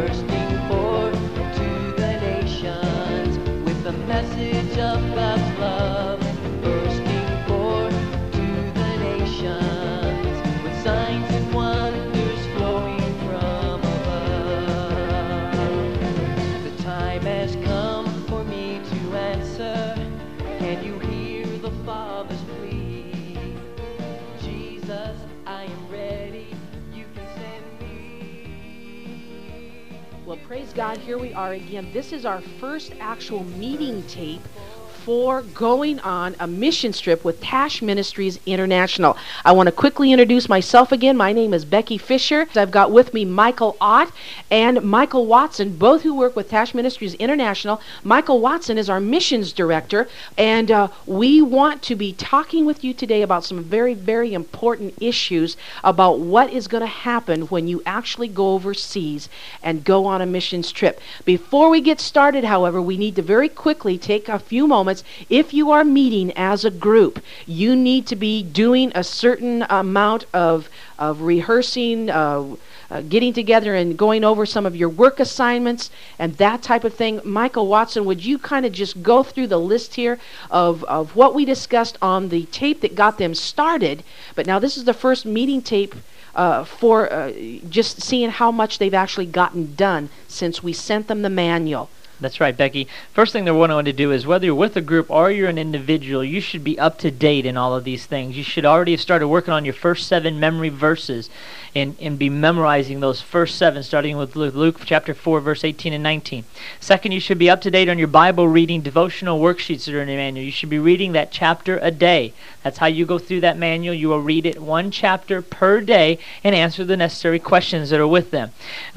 bursting forth to the nations with the message of God's love, bursting forth to the nations with signs and wonders flowing from above. The time has come for me to answer. Can you hear the Father's plea? Jesus, I am ready. You can send me. Well, praise God, here we are again. This is our first actual meeting tape for going on a mission trip with Tash Ministries International. I want to quickly introduce myself again. My name is Becky Fisher. I've got with me Michael Ott and Michael Watson, both who work with Tash Ministries International. Michael Watson is our missions director, and we want to be talking with you today about some very, very important issues about what is going to happen when you actually go overseas and go on a missions trip. Before we get started, however, we need to very quickly take a few moments. If you are meeting as a group, you need to be doing a certain amount of rehearsing, getting together and going over some of your work assignments and that type of thing. Michael Watson, would you kind of just go through the list here of what we discussed on the tape that got them started? But now this is the first meeting tape for just seeing how much they've actually gotten done since we sent them the manual. That's right, Becky. First thing that we're going to do is whether you're with a group or you're an individual, you should be up to date in all of these things. You should already have started working on your first 7 memory verses and be memorizing those first 7, starting with Luke chapter 4, verse 18 and 19. Second, you should be up to date on your Bible reading devotional worksheets that are in the manual. You should be reading that chapter a day. That's how you go through that manual. You will read it 1 chapter per day and answer the necessary questions that are with them.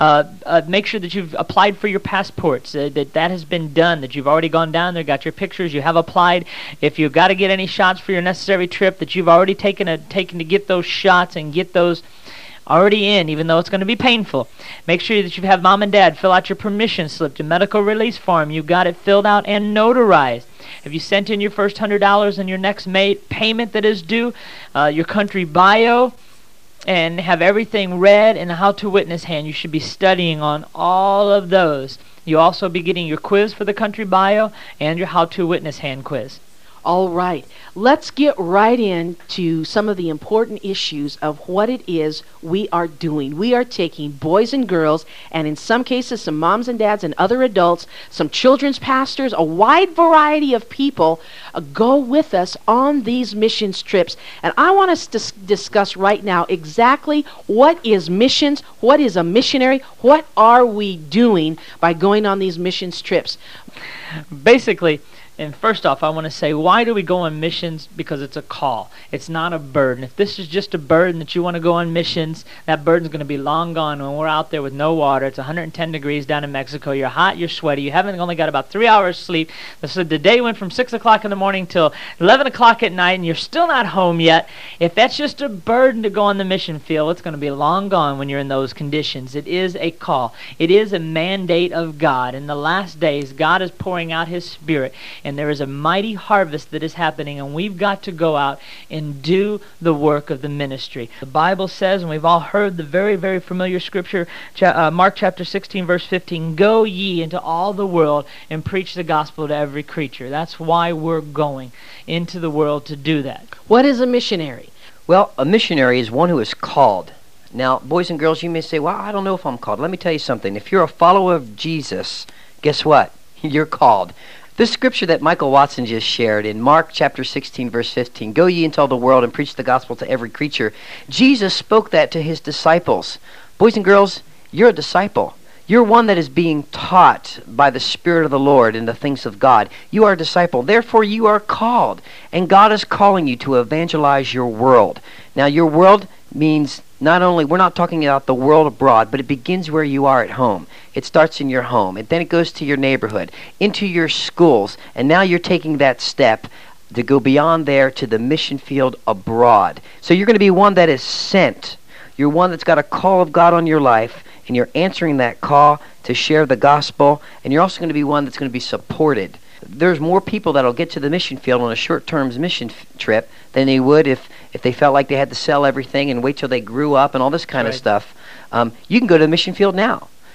Make sure that you've applied for your passports, that has been done, that you've already gone down there, got your pictures, you have applied. If you've got to get any shots for your necessary trip, that you've already taken to get those shots and get those already in, even though it's going to be painful. Make sure that you have mom and dad fill out your permission slip, your medical release form. You got it filled out and notarized. Have you sent in your first $100 and your next payment that is due, your country bio, and have everything read in the How to Witness hand? You should be studying on all of those. You'll also be getting your quiz for the country bio and your How to Witness hand quiz. All right, let's get right into some of the important issues of what it is we are doing. We are taking boys and girls, and in some cases some moms and dads and other adults, some children's pastors, a wide variety of people go with us on these missions trips. And I want us to discuss right now exactly what is missions, what is a missionary, what are we doing by going on these missions trips. Basically, and first off, I want to say, why do we go on missions? Because it's a call. It's not a burden. If this is just a burden that you want to go on missions, that burden's going to be long gone when we're out there with no water. It's 110 degrees down in Mexico. You're hot, you're sweaty. You haven't only got about 3 hours sleep. So the day went from 6 o'clock in the morning till 11 o'clock at night, and you're still not home yet. If that's just a burden to go on the mission field, it's going to be long gone when you're in those conditions. It is a call. It is a mandate of God. In the last days, God is pouring out His Spirit, and there is a mighty harvest that is happening, and we've got to go out and do the work of the ministry. The Bible says, and we've all heard the very, very familiar scripture, Mark chapter 16, verse 15, "Go ye into all the world and preach the gospel to every creature." That's why we're going into the world to do that. What is a missionary? Well, a missionary is one who is called. Now, boys and girls, you may say, well, I don't know if I'm called. Let me tell you something. If you're a follower of Jesus, guess what? You're called. This scripture that Michael Watson just shared in Mark chapter 16, verse 15, "Go ye into all the world and preach the gospel to every creature." Jesus spoke that to His disciples. Boys and girls, you're a disciple. You're one that is being taught by the Spirit of the Lord in the things of God. You are a disciple. Therefore, you are called. And God is calling you to evangelize your world. Now, your world means not only, we're not talking about the world abroad, but it begins where you are at home. It starts in your home, and then it goes to your neighborhood, into your schools, and now you're taking that step to go beyond there to the mission field abroad. So you're going to be one that is sent. You're one that's got a call of God on your life, and you're answering that call to share the gospel, and you're also going to be one that's going to be supported. There's more people that'll get to the mission field on a short-term mission trip than they would if they felt like they had to sell everything and wait till they grew up and all this kind of stuff. You can go to the mission field now.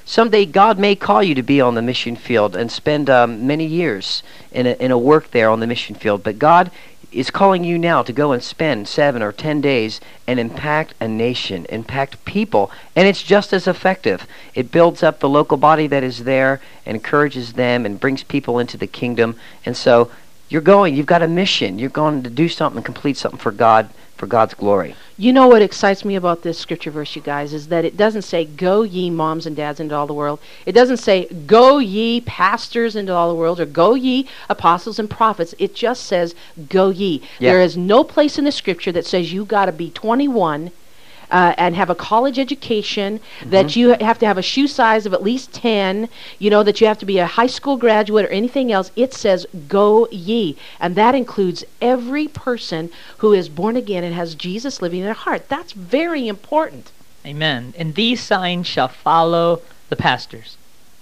Someday God may call you to be on the mission field and spend many years in a work there on the mission field. But God is calling you now to go and spend 7 or 10 days and impact a nation, impact people, and it's just as effective. It builds up the local body that is there and encourages them and brings people into the kingdom. And so you've got a mission. You're going to do something, complete something for God, for God's glory. You know what excites me about this scripture verse, you guys, is that it doesn't say, go ye moms and dads into all the world. It doesn't say, go ye pastors into all the world, or go ye apostles and prophets. It just says, go ye. Yeah. There is no place in the scripture that says you got to be 21 and have a college education, that you have to have a shoe size of at least 10, that you have to be a high school graduate or anything else. It says, go ye. And that includes every person who is born again and has Jesus living in their heart. That's very important. Amen. And these signs shall follow the pastors.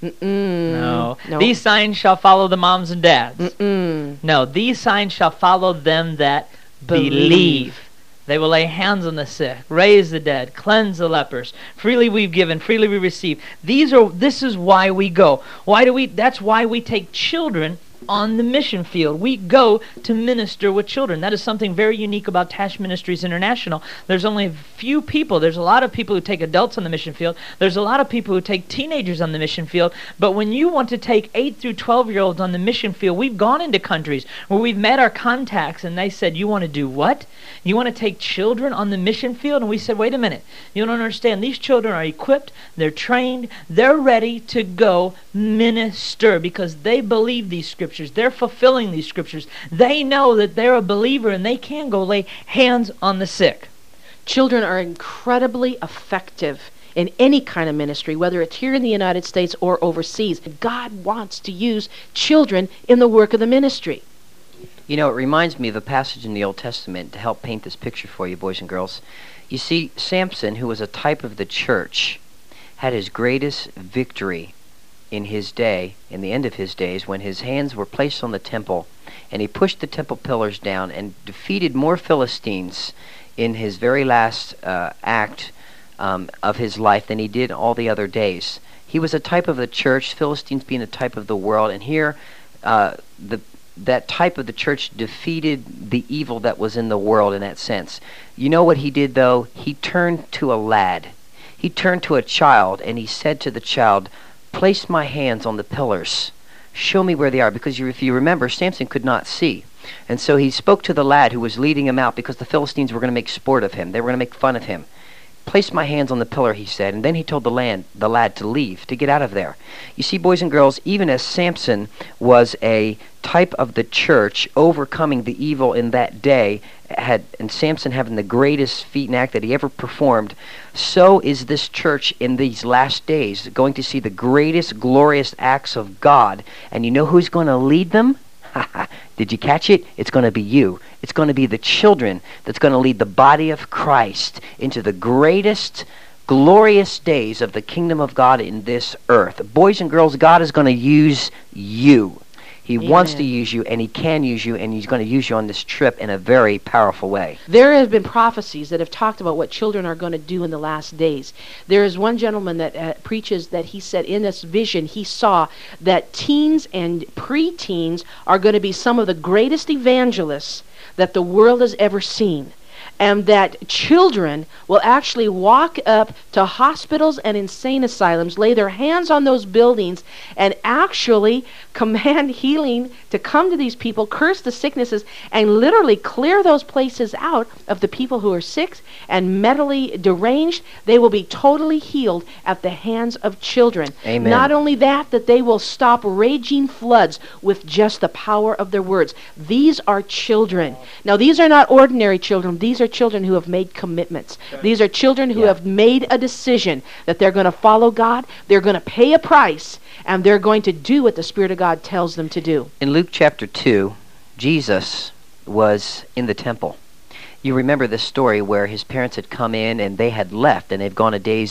No. These signs shall follow the moms and dads. No. These signs shall follow them that believe. They will lay hands on the sick, raise the dead, cleanse the lepers. Freely we've given, freely we receive. This is why we go. That's why we take children on the mission field. We go to minister with children. That is something very unique about Tash Ministries International. There's only a few people. There's a lot of people who take adults on the mission field. There's a lot of people who take teenagers on the mission field. But when you want to take 8 through 12-year-olds on the mission field, we've gone into countries where we've met our contacts and they said, you want to do what? You want to take children on the mission field? And we said, wait a minute. You don't understand. These children are equipped. They're trained. They're ready to go minister because they believe these scriptures. They're fulfilling these scriptures. They know that they're a believer and they can go lay hands on the sick. Children are incredibly effective in any kind of ministry, whether it's here in the United States or overseas. God wants to use children in the work of the ministry. It reminds me of a passage in the Old Testament to help paint this picture for you, boys and girls. You see, Samson, who was a type of the church, had his greatest victory in his day, in the end of his days, when his hands were placed on the temple, and he pushed the temple pillars down and defeated more Philistines in his very last act of his life than he did all the other days. He was a type of the church, Philistines being a type of the world, and here that type of the church defeated the evil that was in the world in that sense. You know what he did, though? He turned to a lad. He turned to a child, and he said to the child, place my hands on the pillars. Show me where they are. Because if you remember, Samson could not see. And so he spoke to the lad who was leading him out because the Philistines were going to make sport of him. They were going to make fun of him. Place my hands on the pillar, he said. And then he told the lad to leave, to get out of there. You see, boys and girls, even as Samson was a type of the church overcoming the evil in that day, and Samson having the greatest feat and act that he ever performed, so is this church in these last days going to see the greatest glorious acts of God. And you know who's going to lead them? Did you catch it? It's going to be you. It's going to be the children that's going to lead the body of Christ into the greatest glorious days of the kingdom of God in this earth. Boys and girls, God is going to use you. He wants to use you, and he can use you, and he's going to use you on this trip in a very powerful way. There have been prophecies that have talked about what children are going to do in the last days. There is one gentleman that preaches that he said in this vision he saw that teens and preteens are going to be some of the greatest evangelists that the world has ever seen. And that children will actually walk up to hospitals and insane asylums, lay their hands on those buildings, and actually command healing to come to these people, curse the sicknesses, and literally clear those places out of the people who are sick and mentally deranged. They will be totally healed at the hands of children. Amen. Not only that they will stop raging floods with just the power of their words. These are children. Now, these are not ordinary children. These are children who have made commitments. These are children who have made a decision that they're going to follow God, they're going to pay a price, and they're going to do what the Spirit of God tells them to do. In Luke chapter 2, Jesus was in the temple. You remember this story where his parents had come in and they had left, and they've gone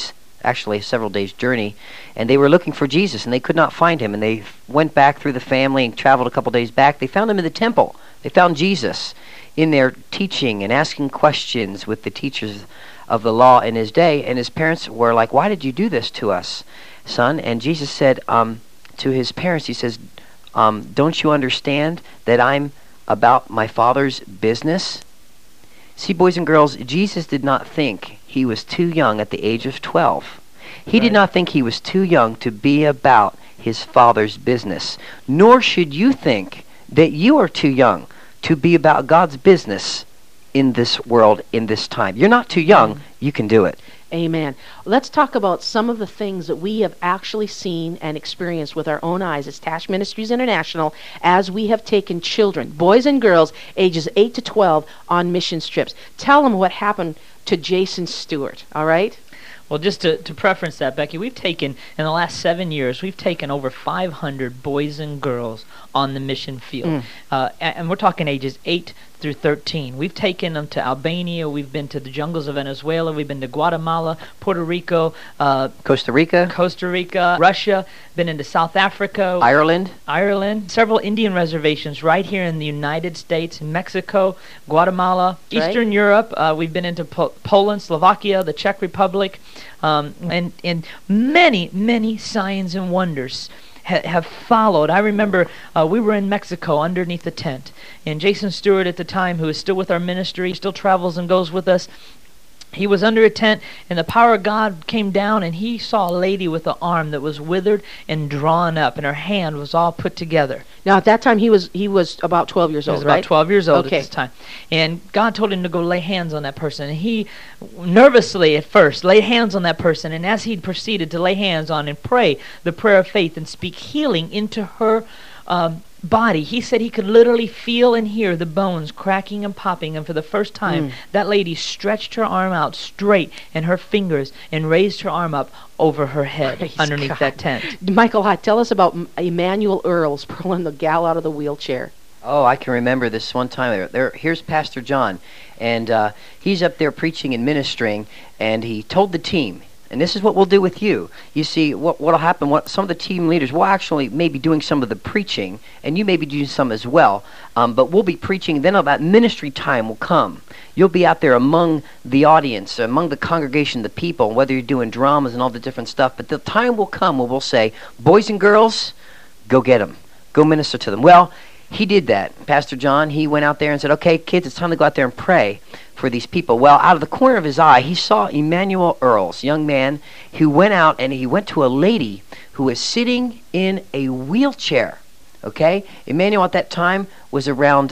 several days journey, and they were looking for Jesus and they could not find him, and they went back through the family and traveled a couple days back. They found him in the temple. They found Jesus in there teaching and asking questions with the teachers of the law in his day, and his parents were like, "Why did you do this to us, son?" And Jesus said to his parents, he says, "Don't you understand that I'm about my Father's business?" See, boys and girls, Jesus did not think he was too young at the age of 12. He did not think he was too young to be about his Father's business. Nor should you think that you are too young to be about God's business in this world, in this time. You're not too young. You can do it. Amen. Let's talk about some of the things that we have actually seen and experienced with our own eyes as Tash Ministries International as we have taken children, boys and girls, ages 8 to 12, on mission trips. Tell them what happened to Jason Stewart, all right? Well, just to preference that, Becky, we've taken, in the last 7 years, we've taken over 500 boys and girls on the mission field. And we're talking ages 8 through 13. We've taken them to Albania, we've been to the jungles of Venezuela, we've been to Guatemala, Puerto Rico, Costa Rica, Russia, been into South Africa, Ireland, several Indian reservations right here in the United States, Mexico, Guatemala, Eastern Europe. We've been into Poland, Slovakia, the Czech Republic, and many, many signs and wonders have followed. I remember we were in Mexico underneath the tent, and Jason Stewart at the time, who is still with our ministry, still travels and goes with us, he was under a tent, and the power of God came down, and he saw a lady with an arm that was withered and drawn up, and her hand was all put together. Now, at that time, he was about 12 years old, He was right? about 12 years old at this time. And God told him to go lay hands on that person. And he, nervously at first, laid hands on that person. And as he proceeded to lay hands on and pray the prayer of faith and speak healing into her body, he said he could literally feel and hear the bones cracking and popping, and for the first time that lady stretched her arm out straight and her fingers and raised her arm up over her head. Praise underneath God. that tent. Michael Hott, tell us about Emmanuel Earls pulling the gal out of the wheelchair. Oh, I can remember this one time. Here's Pastor John, and he's up there preaching and ministering, and he told the team, and this is what we'll do with you. You see, what'll happen, some of the team leaders will actually maybe doing some of the preaching, and you may be doing some as well, but we'll be preaching, then that ministry time will come. You'll be out there among the audience, among the congregation, the people, whether you're doing dramas and all the different stuff, but the time will come where we'll say, boys and girls, go get them. Go minister to them. Well, he did that. Pastor John, he went out there and said, okay, kids, it's time to go out there and pray for these people. Well, out of the corner of his eye, he saw Emmanuel Earls, young man, who went out and he went to a lady who was sitting in a wheelchair. Okay? Emmanuel at that time was around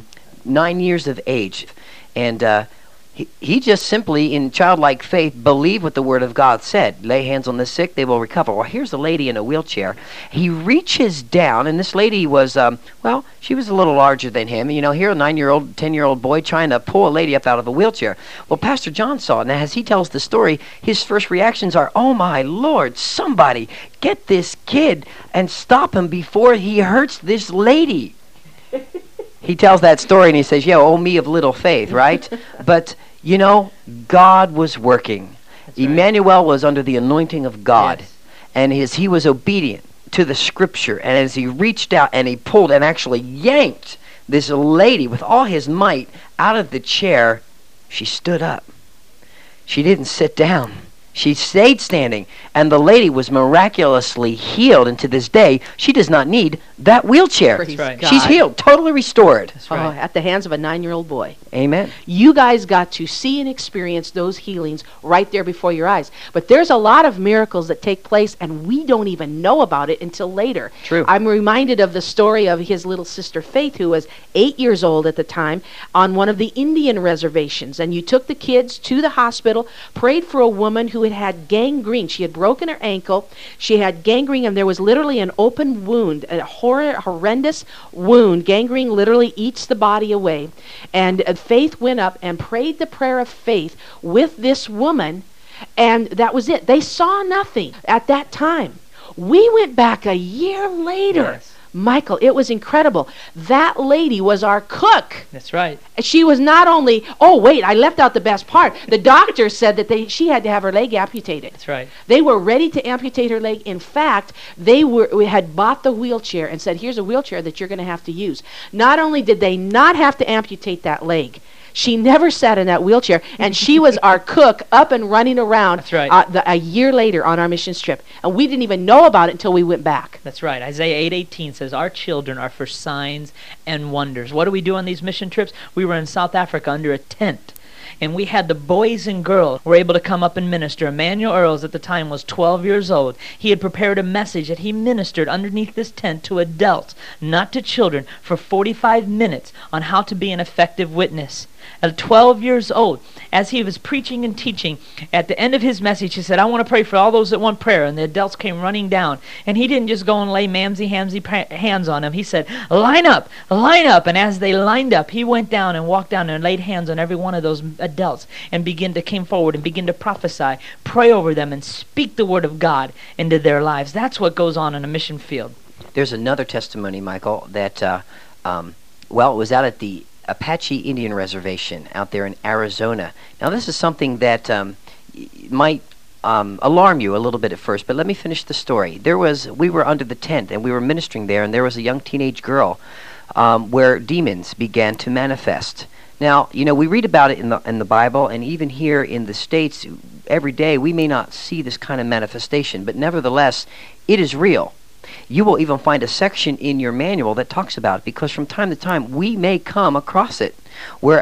9 years of age. And he just simply, in childlike faith, believed what the Word of God said. Lay hands on the sick, they will recover. Well, here's a lady in a wheelchair. He reaches down, and this lady was, she was a little larger than him. You know, here a 9-year-old, 10-year-old boy trying to pull a lady up out of a wheelchair. Well, Pastor John saw it, and as he tells the story, his first reactions are, oh my Lord, somebody get this kid and stop him before he hurts this lady. He tells that story, and he says, oh, me of little faith, right? But you know, God was working. Right. Emmanuel was under the anointing of God. Yes. And as he was obedient to the scripture, and as he reached out and he pulled and actually yanked this lady with all his might out of the chair, she stood up. She didn't sit down. She stayed standing, and the lady was miraculously healed, and to this day, she does not need that wheelchair. Right. She's healed, totally restored. That's right. At the hands of a 9-year-old boy. Amen. You guys got to see and experience those healings right there before your eyes. But there's a lot of miracles that take place, and we don't even know about it until later. True. I'm reminded of the story of his little sister Faith, who was 8 years old at the time, on one of the Indian reservations. And you took the kids to the hospital, prayed for a woman who had gangrene. She had broken her ankle. She had gangrene, and there was literally an open wound, a horrendous wound. Gangrene literally eats the body away. And Faith went up and prayed the prayer of faith with this woman, and that was it. They saw nothing at that time. We went back a year later. Yes. Michael, it was incredible. That lady was our cook. That's right. She was not only, I left out the best part. The doctor said that she had to have her leg amputated. That's right. They were ready to amputate her leg. In fact, we had bought the wheelchair and said, here's a wheelchair that you're going to have to use. Not only did they not have to amputate that leg, She never sat in that wheelchair, and she was our cook up and running around. That's right. A year later on our mission trip, and we didn't even know about it until we went back. That's right. Isaiah 8:18 says, our children are for signs and wonders. What do we do on these mission trips? We were in South Africa under a tent. And we had the boys and girls were able to come up and minister. Emmanuel Earls at the time was 12 years old. He had prepared a message that he ministered underneath this tent to adults, not to children, for 45 minutes on how to be an effective witness. At 12 years old, as he was preaching and teaching, at the end of his message, he said, I want to pray for all those that want prayer. And the adults came running down. And he didn't just go and lay mamsy-hamsy hands on them. He said, line up, line up. And as they lined up, he went down and walked down and laid hands on every one of those adults and came forward and began to prophesy, pray over them, and speak the word of God into their lives. That's what goes on in a mission field. There's another testimony, Michael, that, it was out at the Apache Indian Reservation out there in Arizona. Now, this is something that might alarm you a little bit at first, but let me finish the story. We were under the tent, and we were ministering there, and there was a young teenage girl where demons began to manifest. Now, we read about it in the Bible, and even here in the States, every day we may not see this kind of manifestation, but nevertheless, it is real. You will even find a section in your manual that talks about it, because from time to time we may come across it where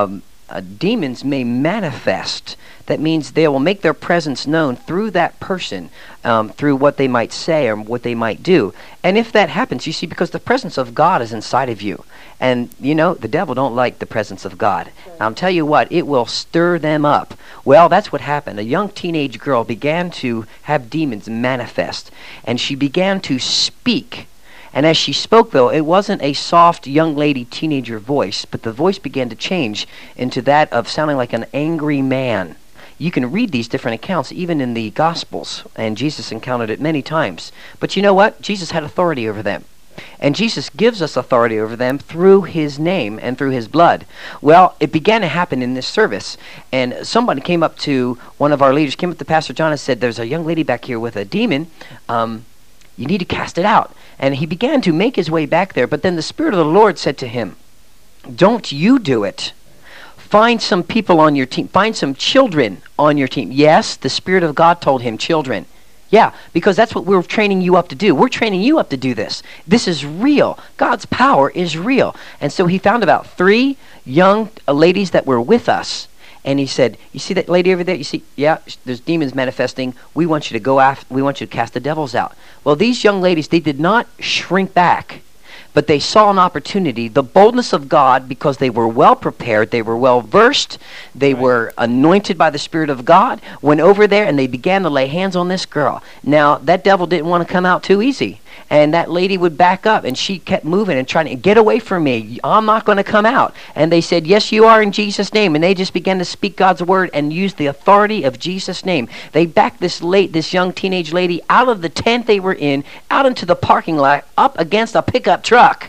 demons may manifest. That means they will make their presence known through that person, through what they might say or what they might do. And if that happens, you see, because the presence of God is inside of you. And, the devil don't like the presence of God. I'll tell you what, it will stir them up. Well, that's what happened. A young teenage girl began to have demons manifest. And she began to speak. And as she spoke, though, it wasn't a soft young lady teenager voice, but the voice began to change into that of sounding like an angry man. You can read these different accounts even in the Gospels, and Jesus encountered it many times. But you know what? Jesus had authority over them. And Jesus gives us authority over them through his name and through his blood. Well, it began to happen in this service. And somebody came up to one of our leaders, came up to Pastor John and said, there's a young lady back here with a demon. You need to cast it out. And he began to make his way back there. But then the Spirit of the Lord said to him, don't you do it. Find some people on your team. Find some children on your team. Yes, the Spirit of God told him children. Yeah, because that's what we're training you up to do. We're training you up to do this. This is real. God's power is real. And so he found about 3 young ladies that were with us. And he said, you see that lady over there? You see, yeah, there's demons manifesting. We want you to go after, we want you to cast the devils out. Well, these young ladies, they did not shrink back. But they saw an opportunity, the boldness of God, because they were well prepared, they were well versed, they were anointed by the Spirit of God, went over there and they began to lay hands on this girl. Now, that devil didn't want to come out too easy. And that lady would back up, and she kept moving and trying to get away from me. I'm not going to come out. And they said, yes, you are, in Jesus' name. And they just began to speak God's word and use the authority of Jesus' name. They backed this young teenage lady out of the tent they were in, out into the parking lot, up against a pickup truck.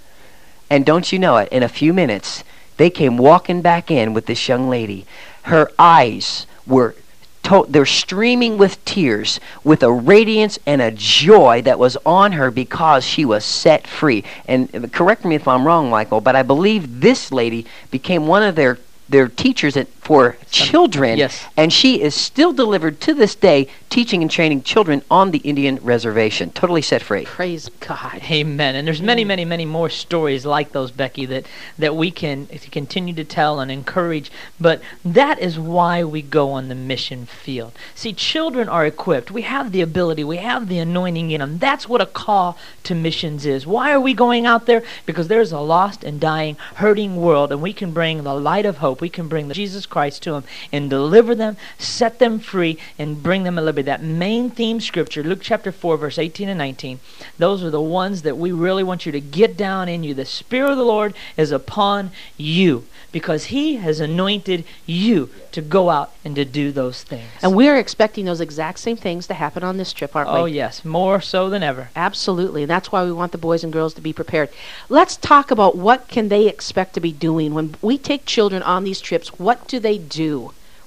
And don't you know it, in a few minutes, they came walking back in with this young lady. Her eyes were they're streaming with tears, with a radiance and a joy that was on her because she was set free. And correct me if I'm wrong, Michael, but I believe this lady became one of their teachers for children. Yes. And she is still delivered to this day, teaching and training children on the Indian reservation. Totally set free. Praise God. Amen. And there's many, many, many more stories like those, Becky, that we can continue to tell and encourage. But that is why we go on the mission field. See, children are equipped. We have the ability. We have the anointing in them. That's what a call to missions is. Why are we going out there? Because there's a lost and dying, hurting world, and we can bring the light of hope. We can bring Jesus Christ to them and deliver them, set them free, and bring them a liberty. That main theme scripture, Luke chapter 4, verse 18 and 19, those are the ones that we really want you to get down in you. The Spirit of the Lord is upon you because he has anointed you to go out and to do those things. And we're expecting those exact same things to happen on this trip, aren't we? Oh, yes, more so than ever. Absolutely, and that's why we want the boys and girls to be prepared. Let's talk about what can they expect to be doing. When we take children on these trips, what do they do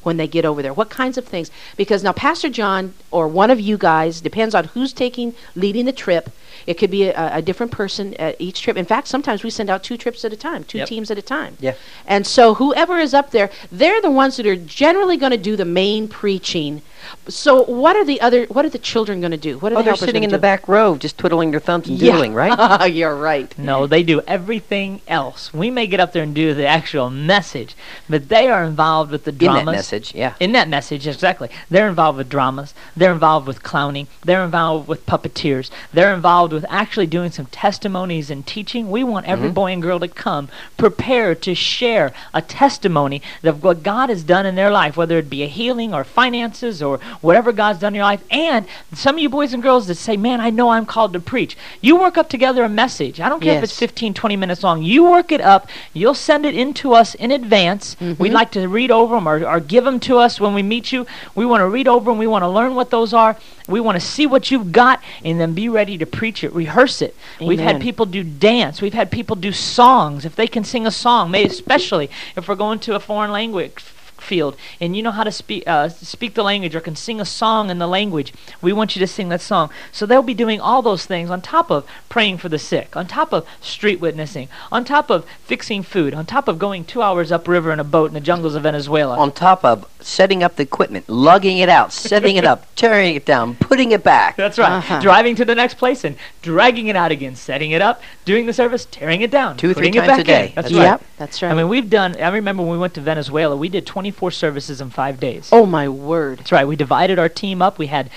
when they get over there? What kinds of things? Because now Pastor John or one of you guys, depends on who's leading the trip. It could be a different person at each trip. In fact, sometimes we send out 2 trips at a time, 2 teams at a time. Yeah. And so whoever is up there, they're the ones that are generally going to do the main preaching. So what are the children going to do? What are the they're helpers sitting in gonna the back row just twiddling their thumbs and Yeah. doodling, right? You're right. No, they do everything else. We may get up there and do the actual message, but they are involved with the dramas. In that message, yeah. In that message, exactly. They're involved with dramas. They're involved with clowning. They're involved with puppeteers. They're involved with actually doing some testimonies and teaching. We want every boy and girl to come prepared to share a testimony of what God has done in their life, whether it be a healing or finances or whatever God's done in your life. And some of you boys and girls that say, man, I know I'm called to preach. You work up together a message. I don't care if it's 15, 20 minutes long. You work it up. You'll send it in to us in advance. We'd like to read over them or give them to us when we meet you. We want to read over them. We want to learn what those are. We want to see what you've got and then be ready to preach it, rehearse it. Amen. We've had people do dance. We've had people do songs. If they can sing a song, maybe especially if we're going to a foreign language field and you know how to speak the language or can sing a song in the language, we want you to sing that song. So they'll be doing all those things on top of praying for the sick, on top of street witnessing, on top of fixing food, on top of going 2 hours upriver in a boat in the jungles of Venezuela. On top of setting up the equipment, lugging it out, setting it up, tearing it down, putting it back. That's right. Driving to the next place and dragging it out again, setting it up, doing the service, tearing it down, 2 or 3 putting it times back a day. in. That's That's right. Yep, that's right. I mean, I remember when we went to Venezuela, we did 24 services in 5 days. Oh, my word. That's right. We divided our team up. We had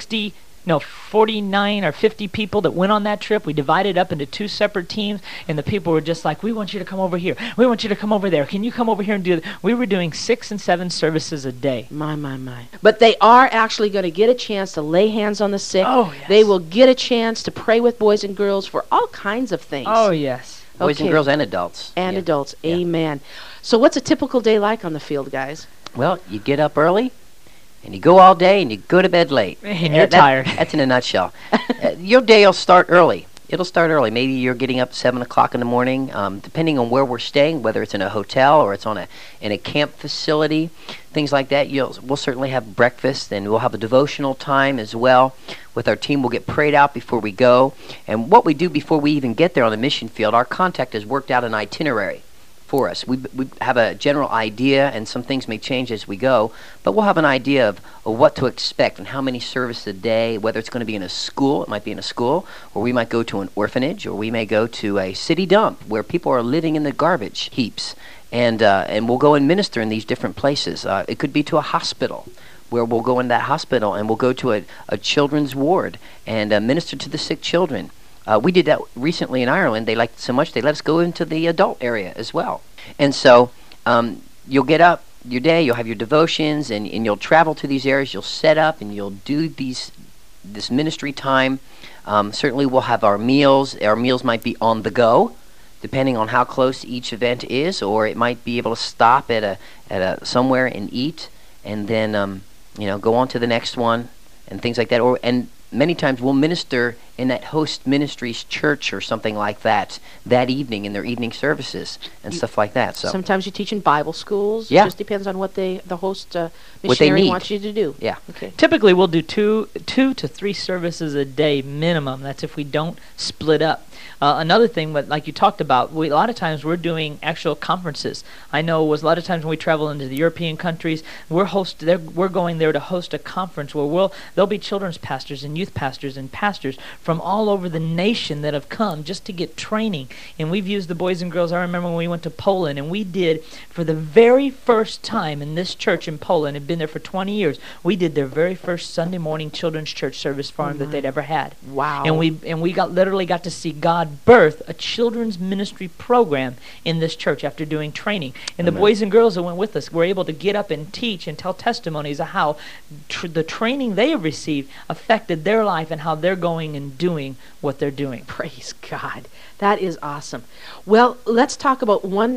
49 or 50 people that went on that trip. We divided up into 2 separate teams, and the people were just like, we want you to come over here. We want you to come over there. Can you come over here and do it? We were doing 6 and 7 services a day. My. But they are actually going to get a chance to lay hands on the sick. Oh, yes. They will get a chance to pray with boys and girls for all kinds of things. Oh, yes. Boys and Okay. girls and adults. And Yeah. adults. Yeah. Amen. So what's a typical day like on the field, guys? Well, you get up early, and you go all day, and you go to bed late. And you're tired. That's in a nutshell. Your day will start early. It'll start early. Maybe you're getting up 7 o'clock in the morning, depending on where we're staying, whether it's in a hotel or it's in a camp facility, things like that. We'll certainly have breakfast, and we'll have a devotional time as well. With our team, we'll get prayed out before we go. And what we do before we even get there on the mission field, our contact has worked out an itinerary for us. We have a general idea, and some things may change as we go, but we'll have an idea of what to expect and how many services a day, whether it's going to be in a school, it might be in a school, or we might go to an orphanage, or we may go to a city dump where people are living in the garbage heaps, and we'll go and minister in these different places. It could be to a hospital, where we'll go in that hospital and we'll go to a children's ward and minister to the sick children. We did that recently in Ireland. They liked it so much they let us go into the adult area as well. And so you'll get up your day, you'll have your devotions, and you'll travel to these areas. You'll set up and you'll do this ministry time. Certainly we'll have our meals. Our meals might be on the go, depending on how close each event is, or it might be able to stop at a somewhere and eat, and then go on to the next one and things like that. And many times we'll minister in that host ministry's church or something like that evening in their evening services and stuff like that. So Sometimes you teach in Bible schools. Yeah. It just depends on what the host they missionary need. wants you to do. Yeah. Okay. Typically, we'll do two to 3 services a day minimum. That's if we don't split up. Another thing, like you talked about, a lot of times we're doing actual conferences. I know a lot of times when we travel into the European countries, we're going there to host a conference where there'll be children's pastors and youth pastors and pastors from all over the nation that have come just to get training. And we've used the boys and girls. I remember when we went to Poland, and we did, for the very first time in this church in Poland, had been there for 20 years, we did their very first Sunday morning children's church service for them that they'd ever had. Wow. And we literally got to see God birth a children's ministry program in this church after doing training. And the boys and girls that went with us were able to get up and teach and tell testimonies of how the training they have received affected their life and how they're going and doing what they're doing. Praise God. That is awesome. Well, let's talk about one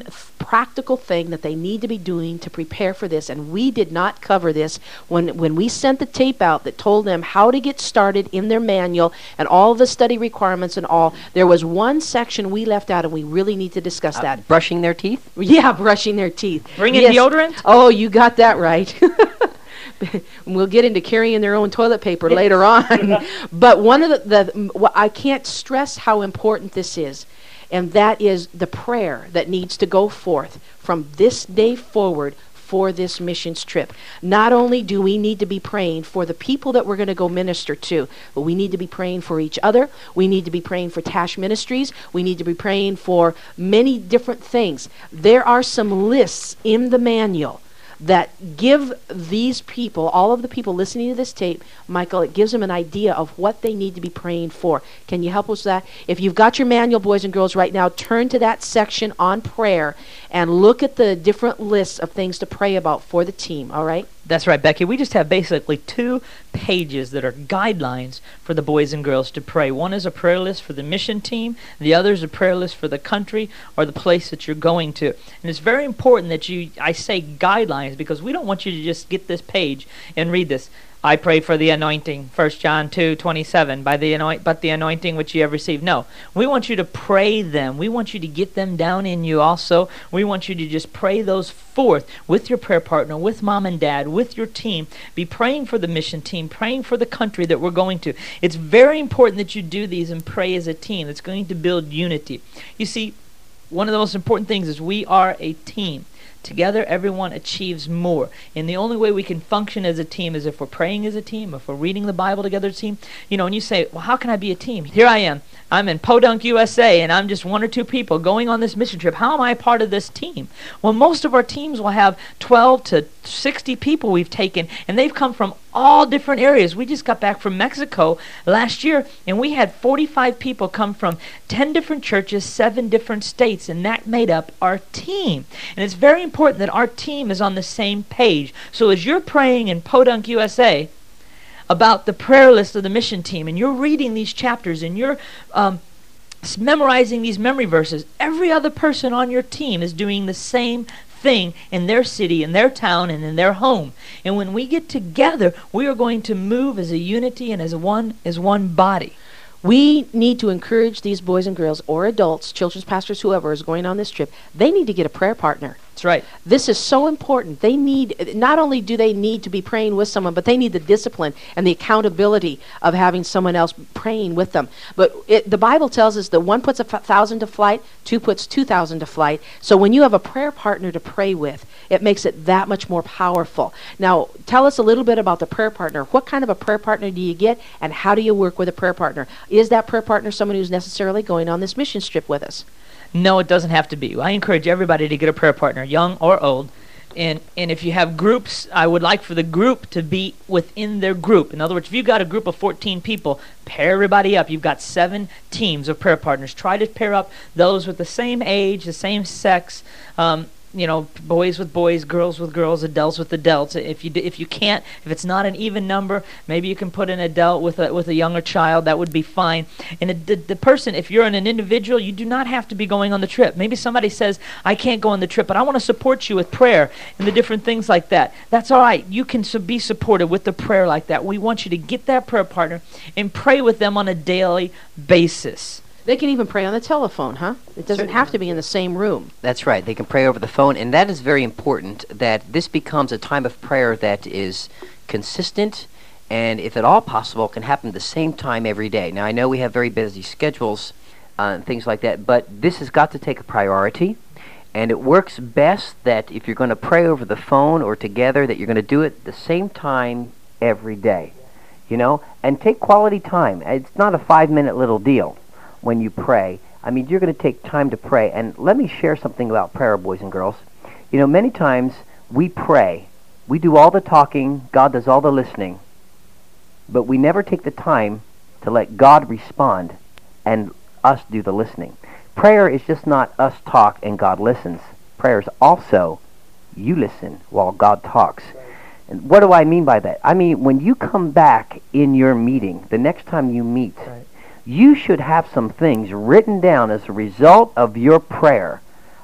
practical thing that they need to be doing to prepare for this. And we did not cover this when we sent the tape out that told them how to get started in their manual and all the study requirements and all. There was one section we left out, and we really need to discuss that. Brushing their teeth? Yeah, brushing their teeth. Bring in deodorant? Oh, you got that right. We'll get into carrying their own toilet paper later on. But one of I can't stress how important this is, and that is the prayer that needs to go forth from this day forward for this missions trip. Not only do we need to be praying for the people that we're going to go minister to, but we need to be praying for each other. We need to be praying for Tash Ministries. We need to be praying for many different things. There are some lists in the manual that give these people, all of the people listening to this tape, Michael, it gives them an idea of what they need to be praying for. Can you help us with that? If you've got your manual, boys and girls, right now, turn to that section on prayer and look at the different lists of things to pray about for the team, all right? That's right, Becky. We just have basically 2 pages that are guidelines for the boys and girls to pray. One is a prayer list for the mission team. The other is a prayer list for the country or the place that you're going to. And it's very important that I say guidelines, because we don't want you to just get this page and read this. I pray for the anointing, 1 John 2:27, but the anointing which you have received. No, we want you to pray them. We want you to get them down in you also. We want you to just pray those forth with your prayer partner, with mom and dad, with your team. Be praying for the mission team, praying for the country that we're going to. It's very important that you do these and pray as a team. It's going to build unity. You see, one of the most important things is we are a team. Together, everyone achieves more. And the only way we can function as a team is if we're praying as a team, if we're reading the Bible together as a team. You know, and you say, well, how can I be a team? Here I am. I'm in Podunk, USA, and I'm just 1 or 2 people going on this mission trip. How am I a part of this team? Well, most of our teams will have 12 to 60 people we've taken, and they've come from all different areas. We just got back from Mexico last year, and we had 45 people come from 10 different churches, 7 different states, and that made up our team. And it's very important that our team is on the same page. So as you're praying in Podunk, USA, about the prayer list of the mission team, and you're reading these chapters, and you're memorizing these memory verses, every other person on your team is doing the same thing in their city, in their town, and in their home. And when we get together, we are going to move as a unity and as one body. We need to encourage these boys and girls, or adults, children's pastors, whoever is going on this trip, they need to get a prayer partner. That's right. This is so important. They need, not only do they need to be praying with someone, but they need the discipline and the accountability of having someone else praying with them. But the Bible tells us that 1 puts 1,000 to flight, 2 puts 2,000 to flight. So when you have a prayer partner to pray with, it makes it that much more powerful. Now, tell us a little bit about the prayer partner. What kind of a prayer partner do you get, and how do you work with a prayer partner? Is that prayer partner someone who's necessarily going on this mission trip with us? No, it doesn't have to be. I encourage everybody to get a prayer partner, young or old. And if you have groups, I would like for the group to be within their group. In other words, if you've got a group of 14 people, pair everybody up. You've got 7 teams of prayer partners. Try to pair up those with the same age, the same sex, boys with boys, girls with girls, adults with adults. If you can't, if it's not an even number, maybe you can put an adult with a younger child. That would be fine. And the person, if you're an individual, you do not have to be going on the trip. Maybe somebody says, I can't go on the trip, but I want to support you with prayer and the different things like that. That's all right. You can be supported with the prayer like that. We want you to get that prayer partner and pray with them on a daily basis. They can even pray on the telephone, huh? It doesn't have to be in the same room. That's right. They can pray over the phone, and that is very important, that this becomes a time of prayer that is consistent, and if at all possible, can happen at the same time every day. Now, I know we have very busy schedules and things like that, but this has got to take a priority, and it works best that if you're going to pray over the phone or together, that you're going to do it at the same time every day, and take quality time. It's not a 5-minute little deal. When you pray, you're going to take time to pray. And let me share something about prayer, boys and girls. Many times we pray, we do all the talking, God does all the listening, but we never take the time to let God respond and us do the listening. Prayer is just not us talk and God listens. Prayer is also you listen while God talks. And what do I mean by that? When you come back in your meeting, the next time you meet, you should have some things written down as a result of your prayer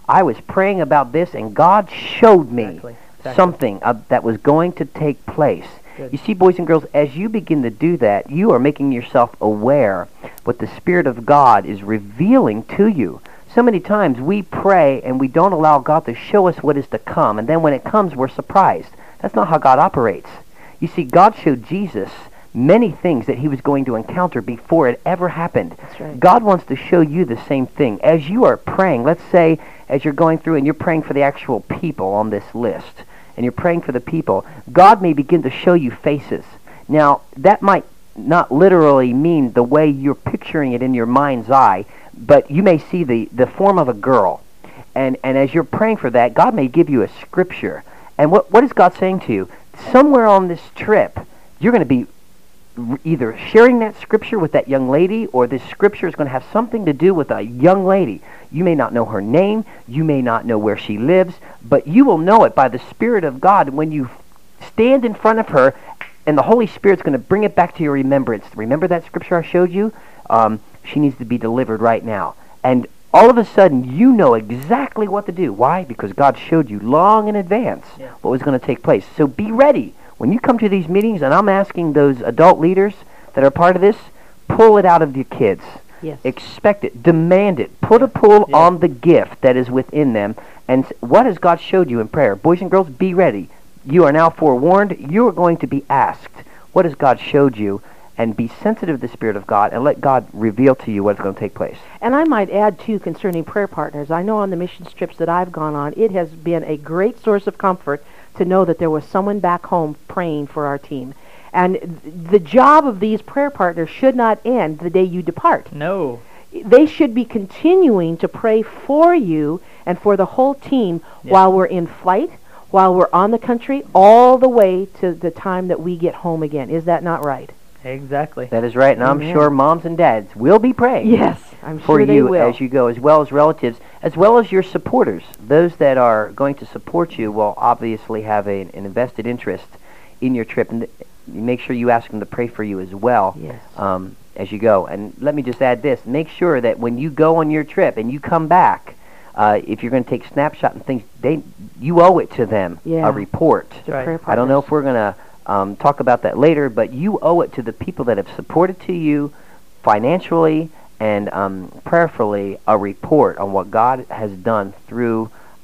I was praying about this, and God showed me Exactly. something that was going to take place. Good. You see, boys and girls, as you begin to do that, you are making yourself aware what the Spirit of God is revealing to you. So many times we pray and we don't allow God to show us what is to come, and then when it comes, we're surprised. That's not how God operates. You see, God showed Jesus many things that he was going to encounter before it ever happened. That's right. God wants to show you the same thing. As you are praying, let's say as you're going through and you're praying for the actual people on this list, and you're praying for the people, God may begin to show you faces. Now, that might not literally mean the way you're picturing it in your mind's eye, but you may see the form of a girl. And as you're praying for that, God may give you a scripture. And what is God saying to you? Somewhere on this trip, you're going to be either sharing that scripture with that young lady, or this scripture is going to have something to do with a young lady. You may not know her name, you may not know where she lives, but you will know it by the Spirit of God when you stand in front of her, and the Holy Spirit's going to bring it back to your remembrance. Remember that scripture I showed you? She needs to be delivered right now. And all of a sudden, you know exactly what to do. Why? Because God showed you long in advance what was going to take place. So be ready. When you come to these meetings, and I'm asking those adult leaders that are part of this, pull it out of your kids. Yes. Expect it. Demand it. Put a pull on the gift that is within them. And what has God showed you in prayer? Boys and girls, be ready. You are now forewarned. You are going to be asked, what has God showed you? And be sensitive to the Spirit of God, and let God reveal to you what's going to take place. And I might add, too, concerning prayer partners, I know on the mission trips that I've gone on, it has been a great source of comfort to know that there was someone back home praying for our team. And the job of these prayer partners should not end the day you depart. No. They should be continuing to pray for you and for the whole team while we're in flight, while we're on the country, all the way to the time that we get home again. Is that not right? Exactly. That is right, and I'm Amen. sure moms and dads will be praying. Yes, I'm for sure they you will. as you go, as well as relatives, as well as your supporters. Those that are going to support you will obviously have an invested interest in your trip, and you make sure you ask them to pray for you as well. Yes. As you go. And let me just add this: make sure that when you go on your trip and you come back, if you're going to take snapshot and things, you owe it to them a report. That's right. Prayer I don't know partners. if we're going to talk about that later, but you owe it to the people that have supported to you financially and prayerfully a report on what God has done through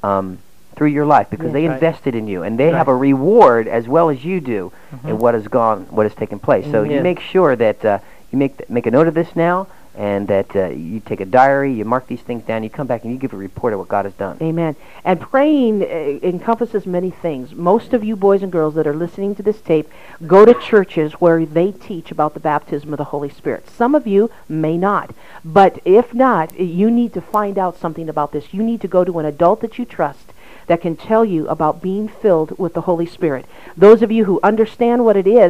your life, because they invested in you, and they have a reward as well as you do in what has taken place. So you make sure that you make a note of this now, and that you take a diary, you mark these things down, you come back and you give a report of what God has done. Amen. And praying encompasses many things. Most of you boys and girls that are listening to this tape go to churches where they teach about the baptism of the Holy Spirit. Some of you may not. But if not, you need to find out something about this. You need to go to an adult that you trust that can tell you about being filled with the Holy Spirit. Those of you who understand what it is,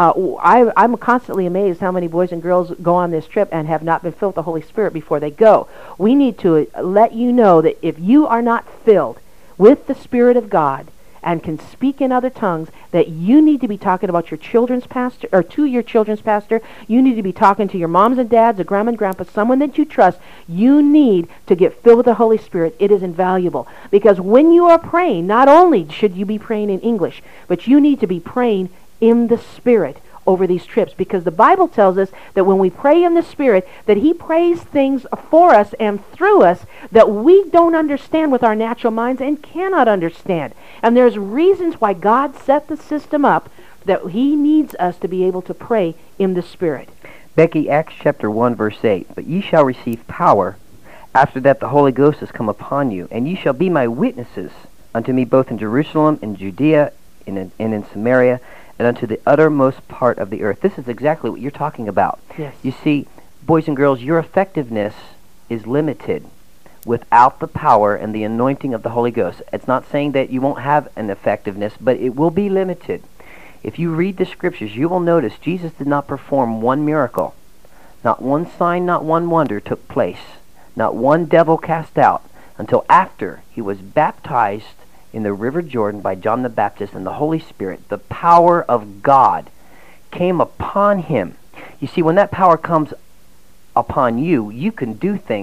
I'm constantly amazed how many boys and girls go on this trip and have not been filled with the Holy Spirit before they go. We need to let you know that if you are not filled with the Spirit of God and can speak in other tongues, that you need to be talking about your children's pastor, or to your children's pastor. You need to be talking to your moms and dads, or grandma and grandpa, someone that you trust. You need to get filled with the Holy Spirit. It is invaluable. Because when you are praying, not only should you be praying in English, but you need to be praying in the Spirit over these trips, because the Bible tells us that when we pray in the Spirit, that He prays things for us and through us that we don't understand with our natural minds and cannot understand. And there's reasons why God set the system up that He needs us to be able to pray in the Spirit. Becky, Acts chapter 1, verse 8, "But ye shall receive power, after that the Holy Ghost is come upon you, and ye shall be my witnesses unto me both in Jerusalem, in Judea, and in Samaria, and unto the uttermost part of the earth." This is exactly what you're talking about. Yes. You see, boys and girls, your effectiveness is limited without the power and the anointing of the Holy Ghost. It's not saying that you won't have an effectiveness, but it will be limited. If you read the scriptures, you will notice Jesus did not perform one miracle. Not one sign, not one wonder took place. Not one devil cast out until after he was baptized in the river Jordan by John the Baptist, and the Holy Spirit, the power of God, came upon him. You see, when that power comes upon you, you can do things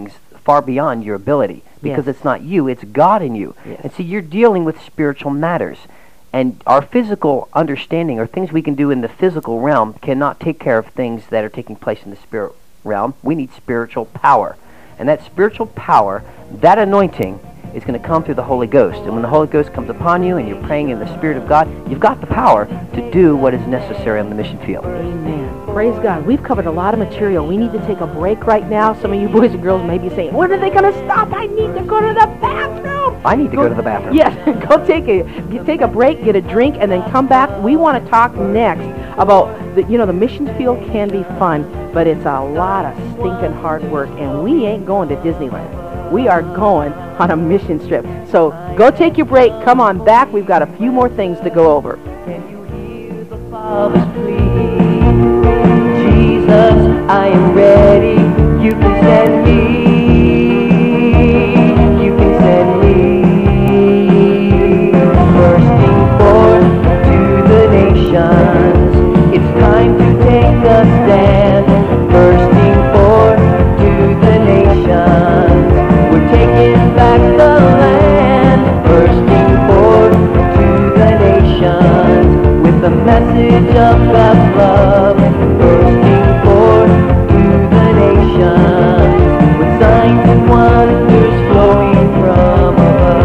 far beyond your ability, because Yes. it's not you, it's God in you. Yes. And see, you're dealing with spiritual matters. And our physical understanding, or things we can do in the physical realm, cannot take care of things that are taking place in the spirit realm. We need spiritual power. And that spiritual power, that anointing, is going to come through the Holy Ghost. And when the Holy Ghost comes upon you and you're praying in the Spirit of God, you've got the power to do what is necessary on the mission field. Amen. Praise God. We've covered a lot of material. We need to take a break right now. Some of you boys and girls may be saying, when are they going to stop? I need to go to the bathroom. I need to go to the bathroom. Yes, go take a break, get a drink, and then come back. We want to talk next about the mission field can be fun, but it's a lot of stinking hard work, and we ain't going to Disneyland. We are going on a mission trip. So go take your break. Come on back. We've got a few more things to go over. Can you hear the Father's plea? Jesus, I am ready. You can send me. You can send me. Bursting forth to the nations. It's time to take a stand. Bursting forth to the nations. We're taking back the land. Bursting forth to the nations with the message of God's love. Bursting forth to the nations with signs and wonders flowing from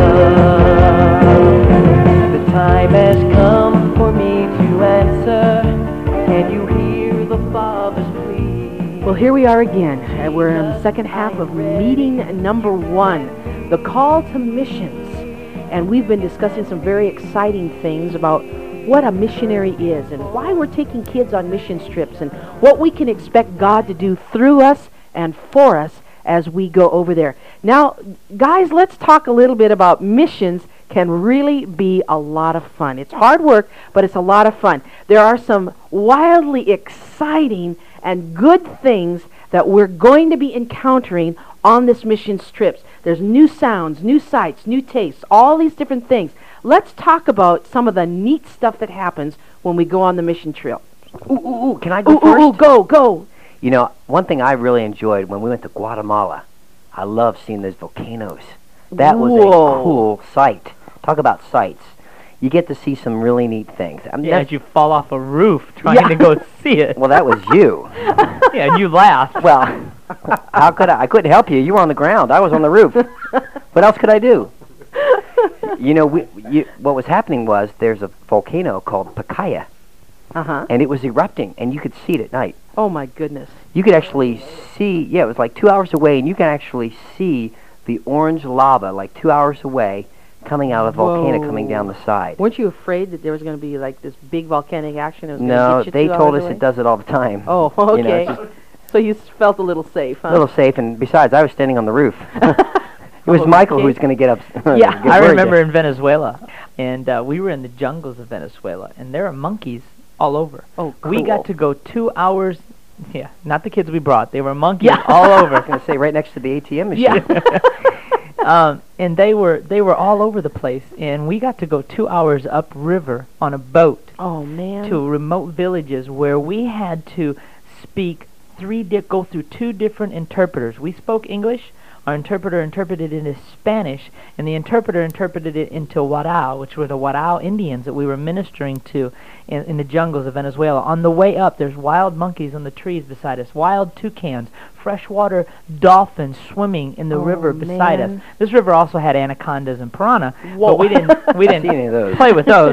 above. The time has come for me to answer. Can you hear the Father's plea? Well, here we are again. We're in the second half of meeting number 1, the call to missions. And we've been discussing some very exciting things about what a missionary is and why we're taking kids on mission trips and what we can expect God to do through us and for us as we go over there. Now, guys, let's talk a little bit about missions. Can really be a lot of fun. It's hard work, but it's a lot of fun. There are some wildly exciting and good things that we're going to be encountering on this mission trips. There's new sounds, new sights, new tastes, all these different things. Let's talk about some of the neat stuff that happens when we go on the mission trip. Ooh, can I go first? Go. You know, one thing I really enjoyed when we went to Guatemala, I loved seeing those volcanoes. That was Whoa. a cool sight. Talk about sights. You get to see some really neat things. I mean, Yeah, as you fall off a roof trying Yeah. to go see it. well, that was you. Yeah, and you laughed. Well, how could I? I couldn't help you. You were on the ground. I was on the roof. What else could I do? You know, what was happening was there's a volcano called Pacaya, Uh-huh. and it was erupting, and you could see it at night. Oh, my goodness. You could actually see, it was like 2 hours away, and you can actually see the orange lava like 2 hours away coming out of the volcano coming down the side. Weren't you afraid that there was going to be like this big volcanic action? It was No, gonna get you they 2 told hours us away? it does it all the time. Oh, You know, okay. it's just So you felt a little safe, huh? a little safe, and besides, I was standing on the roof. It was Michael who Okay. was going to get up. Yeah. get I worried remember there. in Venezuela, and we were in the jungles of Venezuela, and there are monkeys all over. Oh, cool. We got to go 2 hours. Yeah, not the kids we brought. They were monkeys Yeah. all I was over. going to say right next to the ATM machine. Yeah. And they were all over the place, and we got to go 2 hours upriver on a boat Oh, man. to remote villages where we had to speak go through 2 different interpreters. We spoke English. Our interpreter interpreted it into Spanish, and the interpreter interpreted it into Warao, which were the Warao Indians that we were ministering to in the jungles of Venezuela. On the way up, there's wild monkeys on the trees beside us, wild toucans, freshwater dolphins swimming in the river beside us. man. This river also had anacondas and piranha, Whoa. but we didn't See any of those. play with those.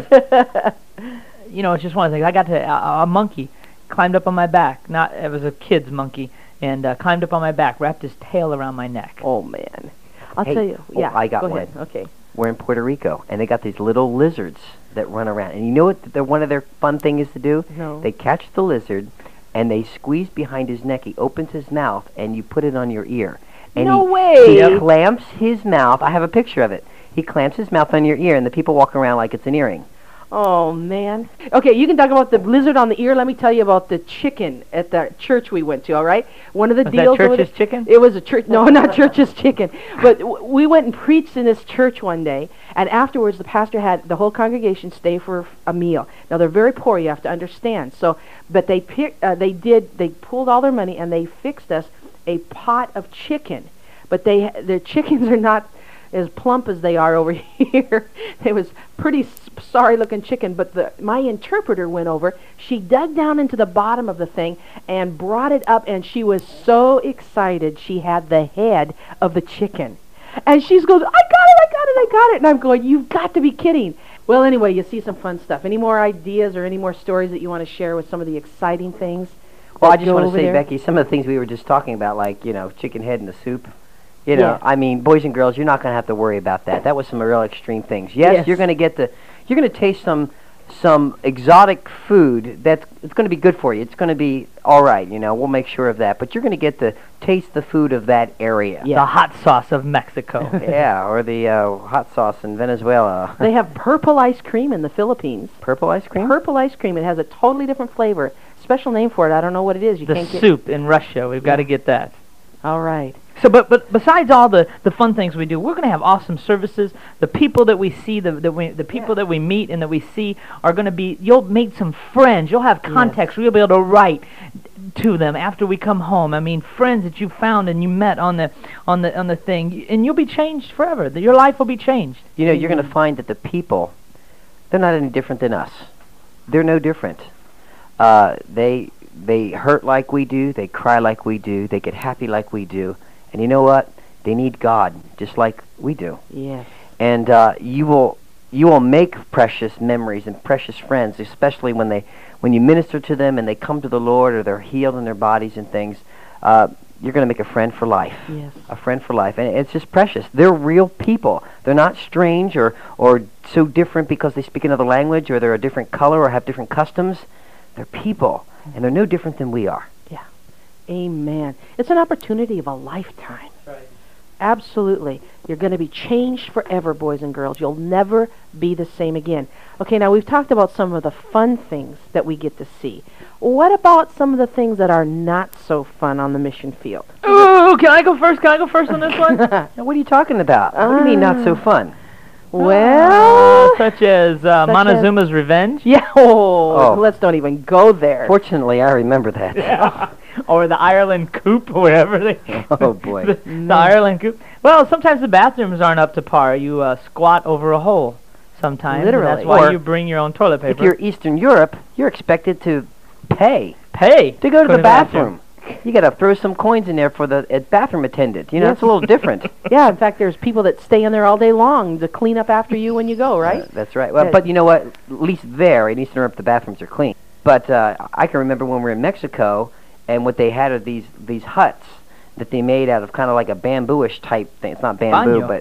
You know, it's just one of the things. I got to a monkey climbed up on my back. It was a kid's monkey, and climbed up on my back, wrapped his tail around my neck. Oh, man. I'll Hey, tell you. oh, Yeah, I got go one. ahead. Okay. We're in Puerto Rico, and they got these little lizards that run around. And you know what one of their fun thing is to do? No. They catch the lizard, and they squeeze behind his neck. He opens his mouth, and you put it on your ear. And No he, way. He clamps his mouth. I have a picture of it. He clamps his mouth on your ear, and the people walk around like it's an earring. Oh, man. Okay, you can talk about the lizard on the ear. Let me tell you about the chicken at the church we went to, all right? One of the Was deals... that over church's there- chicken? It was a church... No, not church's chicken. But we went and preached in this church one day, and afterwards the pastor had the whole congregation stay for a meal. Now, they're very poor, you have to understand. So, but they pulled all their money, and they fixed us a pot of chicken. but their chickens are not as plump as they are over here. It was pretty sorry-looking chicken, but my interpreter went over. She dug down into the bottom of the thing and brought it up, and she was so excited she had the head of the chicken. And she's going, I got it. And I'm going, you've got to be kidding. Well, anyway, you see some fun stuff. Any more ideas or any more stories that you want to share with some of the exciting things? Well, I just want to say, there? Becky, some of the things we were just talking about, like, chicken head in the soup. You know, Yeah. I mean, boys and girls, you're not going to have to worry about that. That was some real extreme things. Yes. You're going to taste some exotic food it's going to be good for you. It's going to be all right, we'll make sure of that. But you're going to get to taste the food of that area. Yeah. The hot sauce of Mexico. Yeah, or the hot sauce in Venezuela. They have purple ice cream in the Philippines. Purple ice cream? Purple ice cream. It has a totally different flavor. Special name for it. I don't know what it is. You The can't get. soup in Russia. We've got to get that. All right. So, but besides all the fun things we do, we're going to have awesome services. The people that we see, the people that we meet and that we see are going to be. You'll make some friends. You'll have contacts. You'll be able to write to them after we come home. I mean, friends that you found and you met on the thing, and you'll be changed forever. Your life will be changed. You're going to find that the people, they're not any different than us. They're no different. They hurt like we do. They cry like we do. They get happy like we do. And you know what? They need God just like we do. Yes. And you will make precious memories and precious friends, especially when you minister to them and they come to the Lord or they're healed in their bodies and things. You're going to make a friend for life. Yes. A friend for life. And it's just precious. They're real people. They're not strange or so different because they speak another language or they're a different color or have different customs. They're people, and they're no different than we are. Yeah. Amen. It's an opportunity of a lifetime. That's right. Absolutely. You're going to be changed forever, boys and girls. You'll never be the same again. Okay, now we've talked about some of the fun things that we get to see. What about some of the things that are not so fun on the mission field? Ooh, can I go first? Can I go first on this one? Now, what are you talking about? What do you mean not so fun? Well, such as Montezuma's Revenge. yeah. Oh, let's don't even go there. Fortunately, I remember that. Or the Ireland Coop, or whatever they. Oh boy. the Ireland Coop. Well, sometimes the bathrooms aren't up to par. You squat over a hole. Sometimes. Literally. And that's why Or you bring your own toilet paper. If you're Eastern Europe, you're expected to pay to go to the bathroom. You got to throw some coins in there for the bathroom attendant. It's a little different. Yeah, in fact, there's people that stay in there all day long to clean up after you when you go, right? That's right. Well, Yeah. but you know what? At least there in Eastern Europe, the bathrooms are clean. But I can remember when we were in Mexico, and what they had are these huts that they made out of kind of like a bamboo-ish type thing. It's not bamboo, Baño.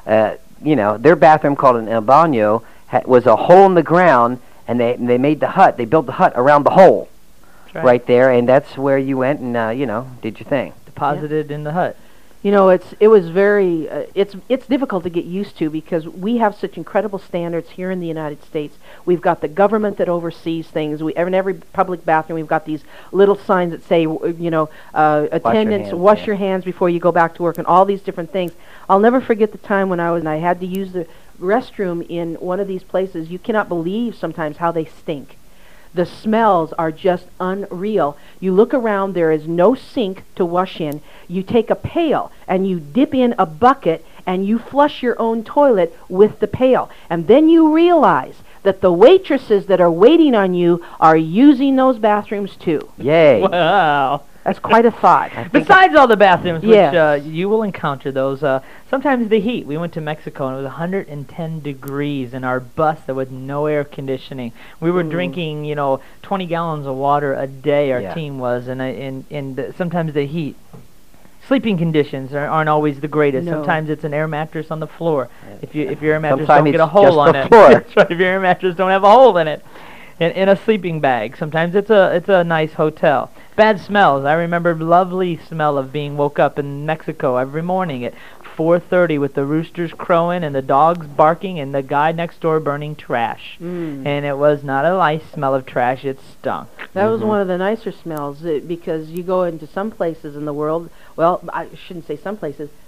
but their bathroom called an el baño was a hole in the ground, and they made the hut. They built the hut around the hole. That's Right there, and that's where you went and did your thing. Deposited in the hut. It was very it's difficult to get used to because we have such incredible standards here in the United States. We've got the government that oversees things. In every public bathroom we've got these little signs that say attendants, wash your hands before you go back to work, and all these different things. I'll never forget the time when I had to use the restroom in one of these places. You cannot believe sometimes how they stink. The smells are just unreal. You look around, there is no sink to wash in. You take a pail and you dip in a bucket and you flush your own toilet with the pail. And then you realize that the waitresses that are waiting on you are using those bathrooms too. Yay. Wow. That's quite a thought. Besides all the bathrooms, Yes. which you will encounter those, sometimes the heat. We went to Mexico and it was 110 degrees in our bus. There was no air conditioning. We were drinking, 20 gallons of water a day. Our Yeah. team was, and sometimes the heat. Sleeping conditions aren't always the greatest. No. Sometimes it's an air mattress on the floor. If your air mattress Sometimes don't get a it's hole just on the it, floor. that's right. If your air mattress don't have a hole in it, in a sleeping bag. Sometimes it's a nice hotel. Bad smells. I remember lovely smell of being woke up in Mexico every morning at 4:30 with the roosters crowing and the dogs barking and the guy next door burning trash. And it was not a nice smell of trash. It stunk. That was one of the nicer smells because you go into some places in the world, well, I shouldn't say some places,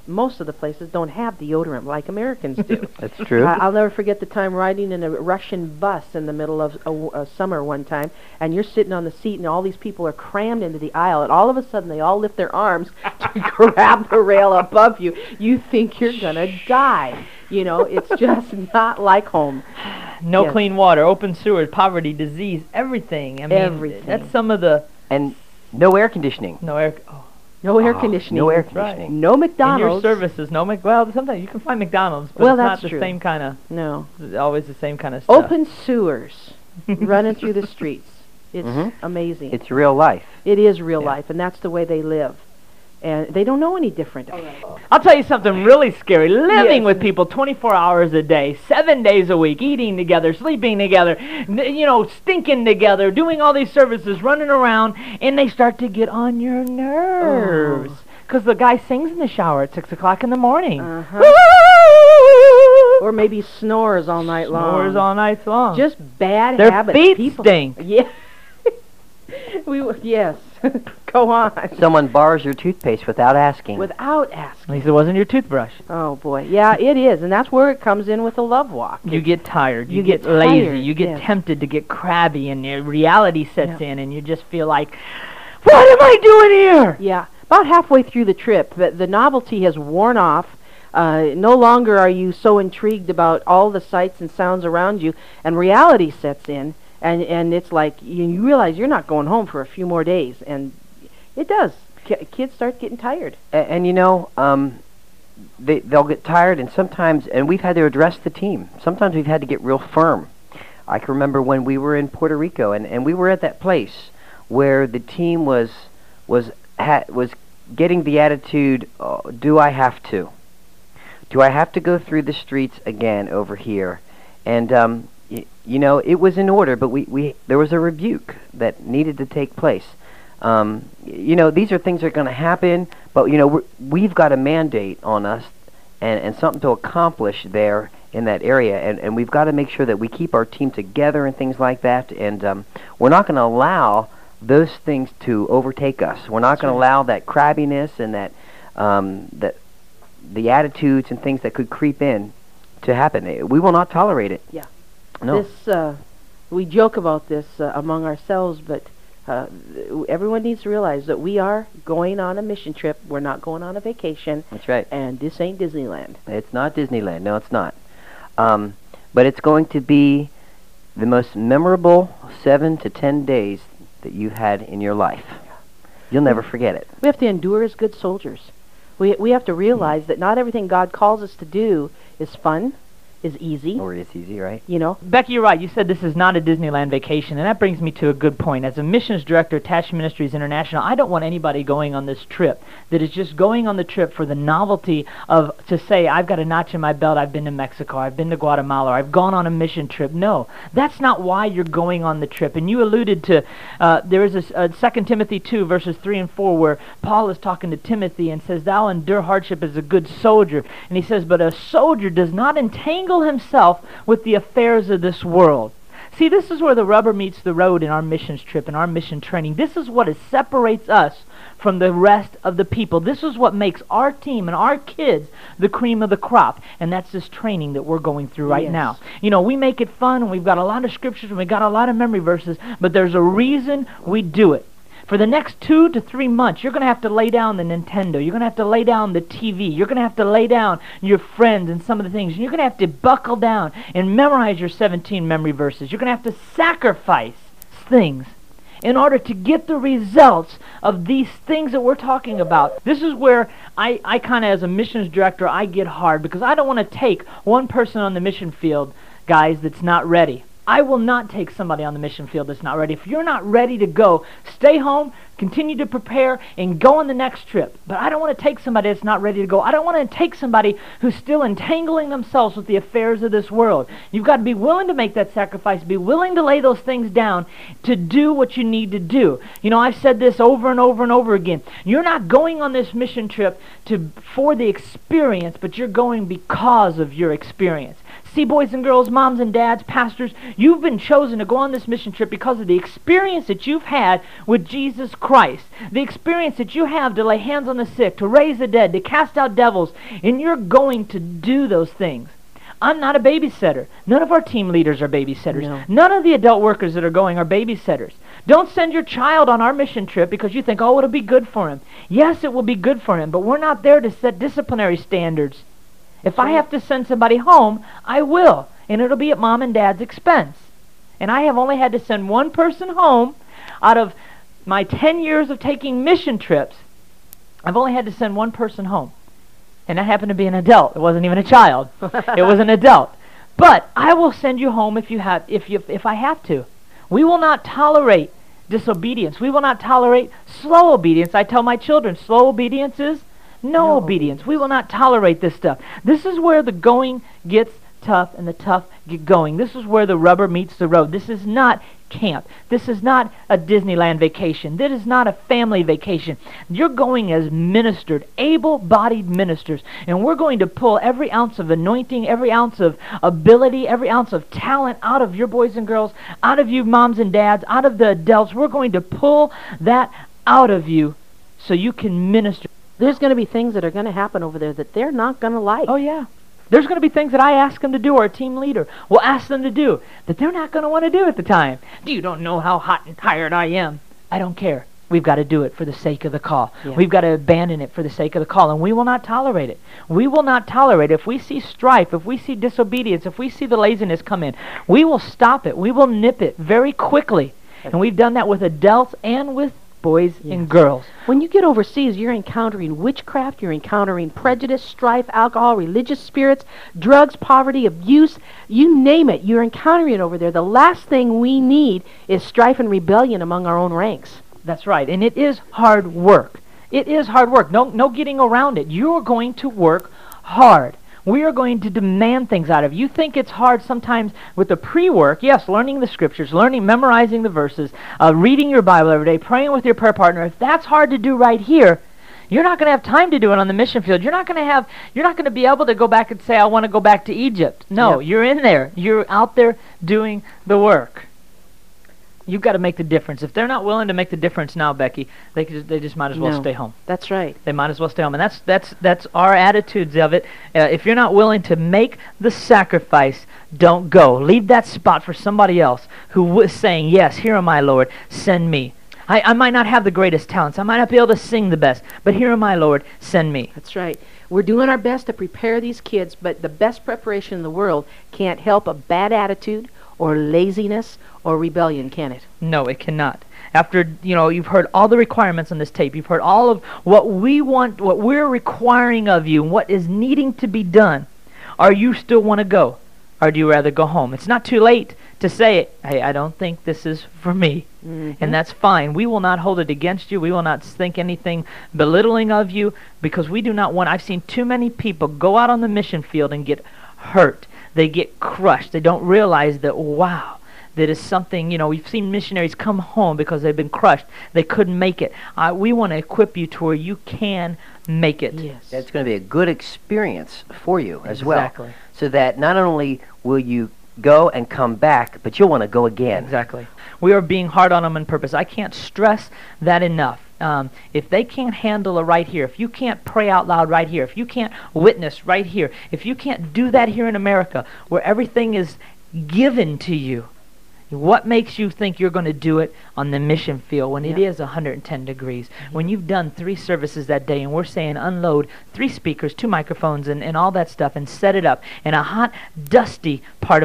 most of the places don't have deodorant like Americans do. That's true. I'll never forget the time riding in a Russian bus in the middle of a summer one time, and you're sitting on the seat, and all these people are crammed into the aisle, and all of a sudden they all lift their arms to grab the rail above you. You think you're going to die. You know, it's just not like home. No Yes. clean water, open sewers, poverty, disease, everything. I mean, Everything. That's some of the... And no air conditioning. No air... Oh. No air Oh, conditioning. No air That's right. conditioning. No In your McDonald's. services, no well, sometimes you can find McDonald's, but Well, it's not that's the true. same kind of, No. always the same kind of stuff. Open sewers running through the streets. It's Mhm. amazing. It's real life. It is real Yeah. life, and that's the way they live. And they don't know any different. I'll tell you something really scary. Living Yes. with people 24 hours a day, 7 days a week, eating together, sleeping together, stinking together, doing all these services, running around, and they start to get on your nerves. Because the guy sings in the shower at 6 o'clock in the morning. Or maybe snores all night long. Snores all night long. Just bad Their habits. feet People. stink. Yeah. Yes. Go on. Someone borrows your toothpaste without asking. Without At asking. least it wasn't your toothbrush. Oh boy. Yeah, it is, and that's where it comes in with the love walk. You get tired. You, You get, get lazy. tired, You get yes. tempted to get crabby, and your reality sets Yeah. in, and you just feel like, what am I doing here? Yeah. About halfway through the trip, the novelty has worn off. No longer are you so intrigued about all the sights and sounds around you, and reality sets in, and it's like you realize you're not going home for a few more days, and it does. Kids start getting tired. And they'll get tired, and sometimes, and we've had to address the team. Sometimes we've had to get real firm. I can remember when we were in Puerto Rico, and we were at that place where the team was getting the attitude, do I have to? Do I have to go through the streets again over here? And it was in order, but there was a rebuke that needed to take place. These are things that are going to happen, but we've got a mandate on us and something to accomplish there in that area, and we've got to make sure that we keep our team together and things like that. And we're not going to allow those things to overtake us. We're not going to allow that crabbiness and that the attitudes and things that could creep in to happen. We will not tolerate it. Yeah. No. This we joke about this among ourselves, but everyone needs to realize that we are going on a mission trip. We're not going on a vacation, That's right. and this ain't Disneyland. It's not Disneyland. No, it's not. But it's going to be the most memorable 7 to 10 days that you've had in your life. You'll never forget it. We have to endure as good soldiers. We have to realize that not everything God calls us to do is fun, is easy. Or it's easy, right? Becky, you're right. You said this is not a Disneyland vacation, and that brings me to a good point. As a missions director at Tash Ministries International, I don't want anybody going on this trip that is just going on the trip for the novelty to say, I've got a notch in my belt, I've been to Mexico, I've been to Guatemala, or I've gone on a mission trip. No, that's not why you're going on the trip. And you alluded to, there is a 2 Timothy 2, verses 3 and 4, where Paul is talking to Timothy and says, thou endure hardship as a good soldier. And he says, but a soldier does not entangle himself with the affairs of this world. See, this is where the rubber meets the road in our missions trip and our mission training. This is what separates us from the rest of the people. This is what makes our team and our kids the cream of the crop, and that's this training that we're going through right now. We make it fun, and we've got a lot of scriptures, and we've got a lot of memory verses, but there's a reason we do it. For the next 2 to 3 months, you're going to have to lay down the Nintendo. You're going to have to lay down the TV. You're going to have to lay down your friends and some of the things. And you're going to have to buckle down and memorize your 17 memory verses. You're going to have to sacrifice things in order to get the results of these things that we're talking about. This is where I kind of, as a missions director, I get hard, because I don't want to take one person on the mission field, guys, that's not ready. I will not take somebody on the mission field that's not ready. If you're not ready to go, stay home, continue to prepare, and go on the next trip. But I don't want to take somebody that's not ready to go. I don't want to take somebody who's still entangling themselves with the affairs of this world. You've got to be willing to make that sacrifice, be willing to lay those things down to do what you need to do. I've said this over and over and over again. You're not going on this mission trip for the experience, but you're going because of your experience. See, boys and girls, moms and dads, pastors, you've been chosen to go on this mission trip because of the experience that you've had with Jesus Christ, the experience that you have to lay hands on the sick, to raise the dead, to cast out devils, and you're going to do those things. I'm not a babysitter. None of our team leaders are babysitters. No. None of the adult workers that are going are babysitters. Don't send your child on our mission trip because you think, oh, it'll be good for him. Yes, it will be good for him, but we're not there to set disciplinary standards. If I have to send somebody home, I will, and it'll be at mom and dad's expense. And I have only had to send one person home out of my 10 years of taking mission trips. I've only had to send one person home. And that happened to be an adult. It wasn't even a child. It was an adult. But I will send you home if I have to. We will not tolerate disobedience. We will not tolerate slow obedience. I tell my children, slow obedience is no obedience. We will not tolerate this stuff. This is where the going gets tough and the tough get going. This is where the rubber meets the road. This is not camp. This is not a Disneyland vacation. This is not a family vacation. You're going as ministered, able-bodied ministers, and we're going to pull every ounce of anointing, every ounce of ability, every ounce of talent out of your boys and girls, out of you moms and dads, out of the adults. We're going to pull that out of you so you can minister. There's going to be things that are going to happen over there that they're not going to like. Oh, yeah. There's going to be things that I ask them to do, or a team leader will ask them to do, that they're not going to want to do at the time. You don't know how hot and tired I am. I don't care. We've got to do it for the sake of the call. Yeah. We've got to abandon it for the sake of the call, and we will not tolerate it. We will not tolerate it. If we see strife, if we see disobedience, if we see the laziness come in, we will stop it. We will nip it very quickly. And we've done that with adults and with boys and girls. When you get overseas, you're encountering witchcraft, you're encountering prejudice, strife, alcohol, religious spirits, drugs, poverty, abuse, you name it. You're encountering it over there. The last thing we need is strife and rebellion among our own ranks. That's right. And it is hard work. It is hard work. No getting around it. You're going to work hard. We are going to demand things out of you. You think it's hard sometimes with the pre-work. Yes, learning the scriptures, memorizing the verses, reading your Bible every day, praying with your prayer partner. If that's hard to do right here, you're not going to have time to do it on the mission field. You're not going to be able to go back and say, I want to go back to Egypt. No, You're in there. You're out there doing the work. You've got to make the difference. If they're not willing to make the difference now, Becky, they just might as well stay home. That's right. They might as well stay home. And that's our attitudes of it. If you're not willing to make the sacrifice, don't go. Leave that spot for somebody else who was saying, yes, here am I, Lord, send me. I might not have the greatest talents. I might not be able to sing the best. But here am I, Lord, send me. That's right. We're doing our best to prepare these kids, but the best preparation in the world can't help a bad attitude or laziness or rebellion, can it? No, it cannot. After, you've heard all the requirements on this tape. You've heard all of what we want, what we're requiring of you, what is needing to be done. Are you still want to go? Or do you rather go home? It's not too late to say, hey, I don't think this is for me. Mm-hmm. And that's fine. We will not hold it against you. We will not think anything belittling of you, because we do not want... I've seen too many people go out on the mission field and get hurt. They get crushed. They don't realize that, wow, that is something, we've seen missionaries come home because they've been crushed. They couldn't make it. We want to equip you to where you can make it. Yes. That's going to be a good experience for you as well. Exactly. So that not only will you go and come back, but you'll want to go again. Exactly. We are being hard on them on purpose. I can't stress that enough. If they can't handle it right here, if you can't pray out loud right here, if you can't witness right here, if you can't do that here in America where everything is given to you, what makes you think you're going to do it on the mission field when it is 110 degrees? When you've done 3 services that day and we're saying unload 3 speakers, 2 microphones and all that stuff and set it up in a hot, dusty part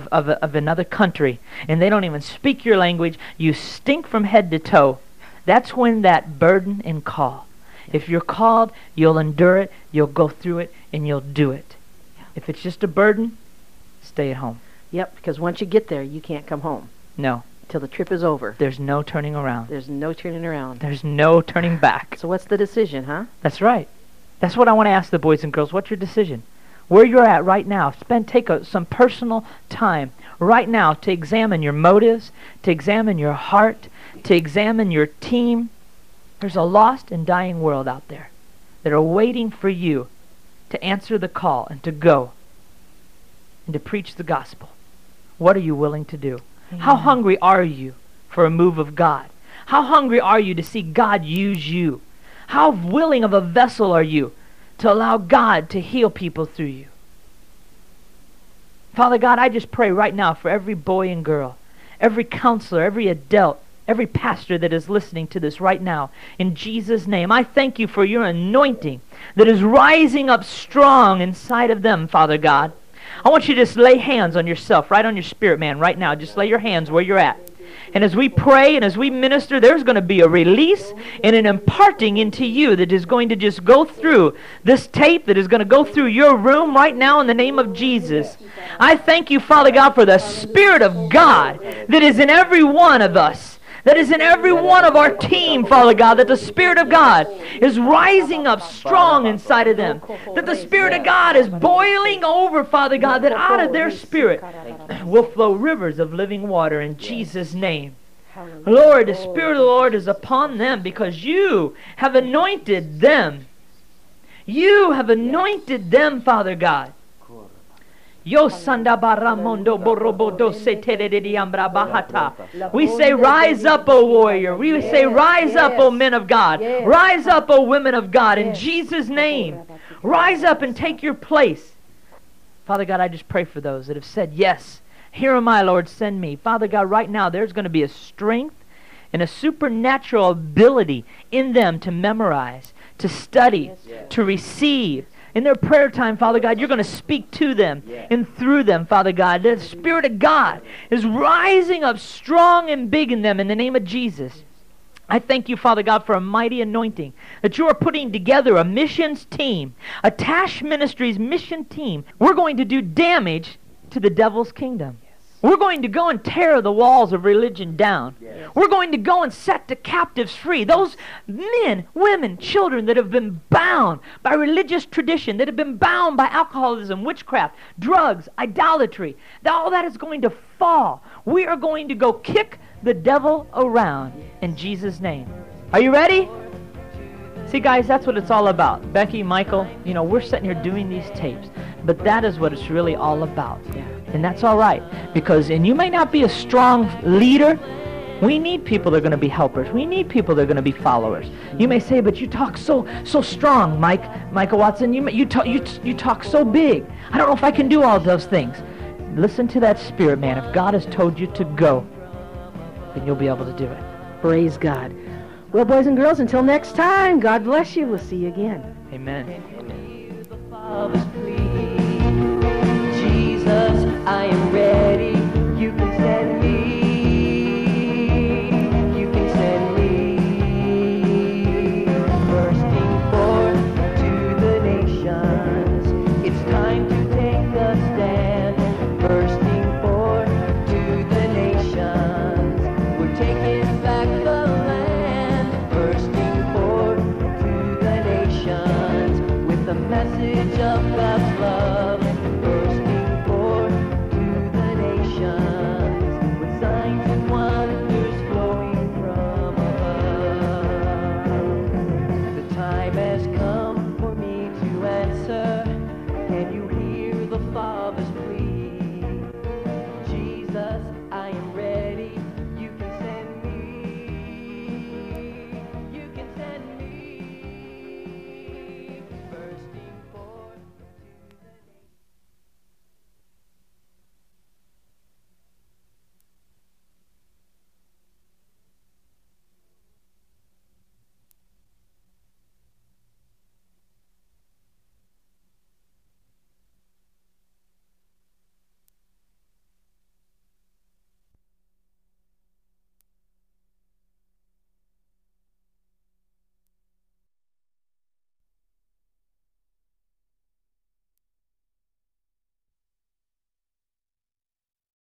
of another country, and they don't even speak your language, you stink from head to toe. That's when that burden and call. If you're called, you'll endure it, you'll go through it, and you'll do it. If it's just a burden, stay at home. Yep, because once you get there, you can't come home. No. Till the trip is over. There's no turning around. There's no turning around. There's no turning back. So what's the decision, huh? That's right. That's what I want to ask the boys and girls. What's your decision? Where you're at right now, take some personal time right now to examine your motives, to examine your heart, to examine your team. There's a lost and dying world out there that are waiting for you to answer the call and to go and to preach the gospel. What are you willing to do? Amen. How hungry are you for a move of God? How hungry are you to see God use you? How willing of a vessel are you to allow God to heal people through you? Father God, I just pray right now for every boy and girl, every counselor, every adult, every pastor that is listening to this right now. In Jesus' name, I thank you for your anointing that is rising up strong inside of them, Father God. I want you to just lay hands on yourself, right on your spirit, man, right now. Just lay your hands where you're at. And as we pray and as we minister, there's going to be a release and an imparting into you that is going to just go through this tape, that is going to go through your room right now in the name of Jesus. I thank you, Father God, for the Spirit of God that is in every one of us, that is in every one of our team, Father God, that the Spirit of God is rising up strong inside of them, that the Spirit of God is boiling over, Father God, that out of their spirit will flow rivers of living water in Jesus' name. Lord, the Spirit of the Lord is upon them because you have anointed them. You have anointed them, Father God. Yo sanda baramondo borobodo se terediambra bahata. We say, rise up, O warrior. We say, rise up, O men of God. Rise up, O women of God, in Jesus' name. Rise up and take your place. Father God, I just pray for those that have said, yes, here am I, Lord, send me. Father God, right now there's going to be a strength and a supernatural ability in them to memorize, to study, to receive. In their prayer time, Father God, you're going to speak to them and through them, Father God. The Spirit of God is rising up strong and big in them in the name of Jesus. I thank you, Father God, for a mighty anointing, that you are putting together a missions team, a Tash Ministries mission team. We're going to do damage to the devil's kingdom. We're going to go and tear the walls of religion down. We're going to go and set the captives free. Those men, women, children that have been bound by religious tradition, that have been bound by alcoholism, witchcraft, drugs, idolatry, all that is going to fall. We are going to go kick the devil around in Jesus' name. Are you ready? See, guys, that's what it's all about. Becky, Michael, we're sitting here doing these tapes, but that is what it's really all about. And that's all right, because, and you may not be a strong leader. We need people that are going to be helpers. We need people that are going to be followers. You may say, but you talk so strong, Michael Watson. You talk so big. I don't know if I can do all those things. Listen to that Spirit, man. If God has told you to go, then you'll be able to do it. Praise God. Well, boys and girls, until next time, God bless you. We'll see you again. Amen. Jesus, I am ready. You can send me. You can send me. Bursting forth to the nations. It's time to take a stand. Bursting forth to the nations. We're taking back the land. Bursting forth to the nations with the message of God's love. Has come for me to answer. Can you